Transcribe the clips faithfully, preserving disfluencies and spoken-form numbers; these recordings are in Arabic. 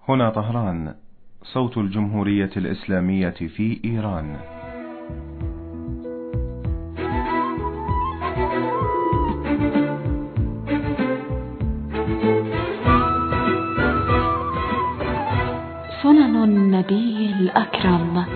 هنا طهران، صوت الجمهورية الإسلامية في إيران. سنن النبي الأكرم.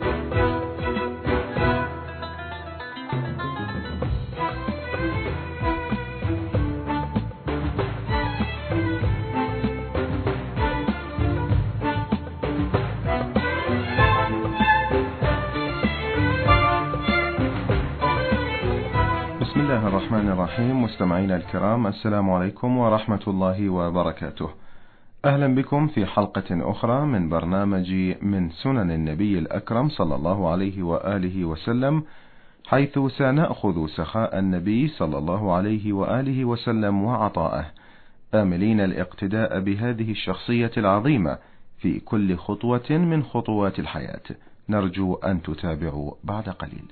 بسم الله الرحمن الرحيم. مستمعينا الكرام، السلام عليكم ورحمة الله وبركاته. أهلا بكم في حلقة أخرى من برنامج من سنن النبي الأكرم صلى الله عليه وآله وسلم، حيث سنأخذ سخاء النبي صلى الله عليه وآله وسلم وعطاءه، آملين الاقتداء بهذه الشخصية العظيمة في كل خطوة من خطوات الحياة. نرجو أن تتابعوا بعد قليل.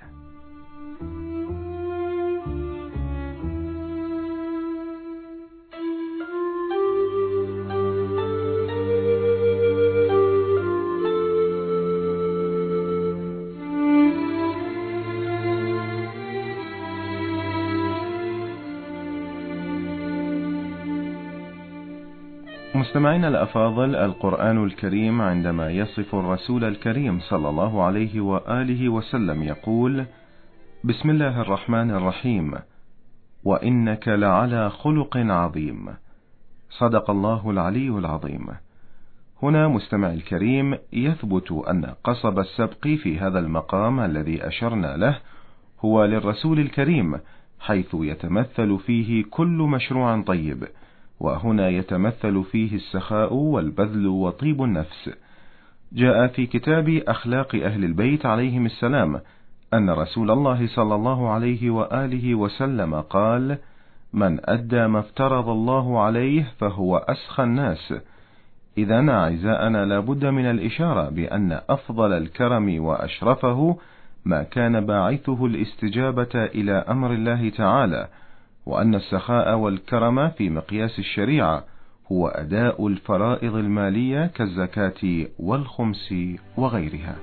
مستمعينا الأفاضل، القرآن الكريم عندما يصف الرسول الكريم صلى الله عليه وآله وسلم يقول: بسم الله الرحمن الرحيم، وإنك لعلى خلق عظيم. صدق الله العلي العظيم. هنا مستمع الكريم، يثبت أن قصب السبق في هذا المقام الذي أشرنا له هو للرسول الكريم، حيث يتمثل فيه كل مشروع طيب، وهنا يتمثل فيه السخاء والبذل وطيب النفس. جاء في كتاب أخلاق أهل البيت عليهم السلام أن رسول الله صلى الله عليه وآله وسلم قال: من أدى ما افترض الله عليه فهو أسخى الناس. إذن أعزائنا، لابد من الإشارة بأن أفضل الكرم وأشرفه ما كان باعثه الاستجابة إلى أمر الله تعالى، وأن السخاء والكرم في مقياس الشريعة هو أداء الفرائض المالية كالزكاة والخمس وغيرها.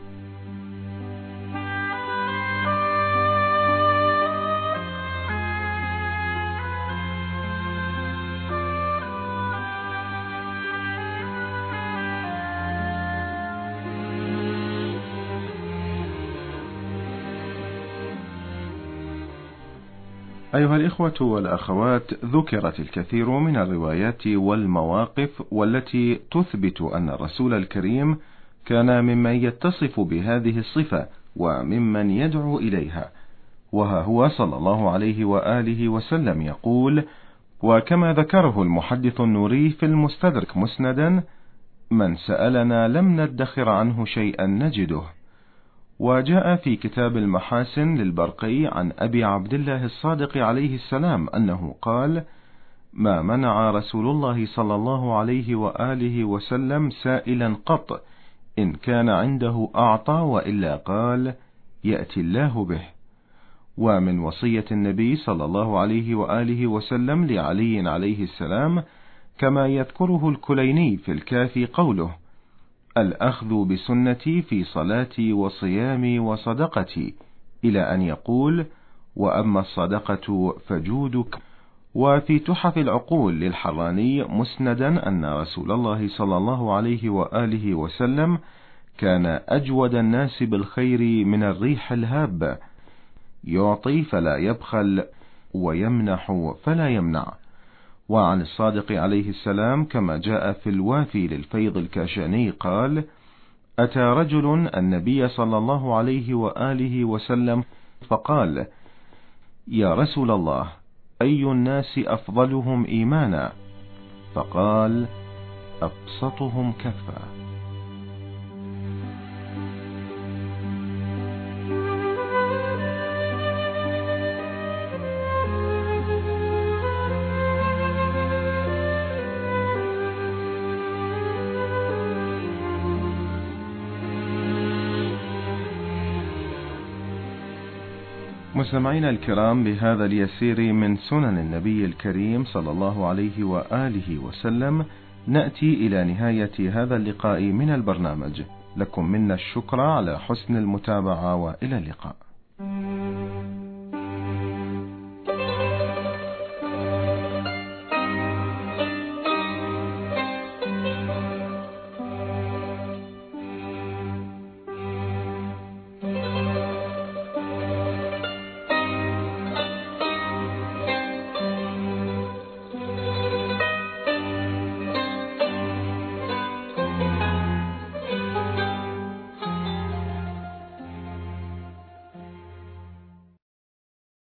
أيها الإخوة والأخوات، ذكرت الكثير من الروايات والمواقف والتي تثبت أن الرسول الكريم كان ممن يتصف بهذه الصفة وممن يدعو إليها. وها هو صلى الله عليه وآله وسلم يقول: وكما ذكره المحدث النوري في المستدرك مسندا: من سألنا لم ندخر عنه شيئا نجده. وجاء في كتاب المحاسن للبرقي عن أبي عبد الله الصادق عليه السلام أنه قال: ما منع رسول الله صلى الله عليه وآله وسلم سائلا قط، إن كان عنده أعطى، وإلا قال: يأتي الله به. ومن وصية النبي صلى الله عليه وآله وسلم لعلي عليه السلام كما يذكره الكليني في الكافي قوله: الأخذ بسنتي في صلاتي وصيامي وصدقتي، إلى أن يقول: وأما الصدقة فجودك. وفي تحف العقول للحراني مسندا أن رسول الله صلى الله عليه وآله وسلم كان أجود الناس بالخير من الريح الهابة، يعطي فلا يبخل ويمنح فلا يمنع. وعن الصادق عليه السلام كما جاء في الوافي للفيض الكاشاني قال: أتى رجل النبي صلى الله عليه وآله وسلم فقال: يا رسول الله، أي الناس أفضلهم إيمانا؟ فقال: أبسطهم كفا. مستمعينا الكرام، بهذا اليسير من سنن النبي الكريم صلى الله عليه وآله وسلم نأتي إلى نهاية هذا اللقاء من البرنامج. لكم منا الشكر على حسن المتابعة، وإلى اللقاء.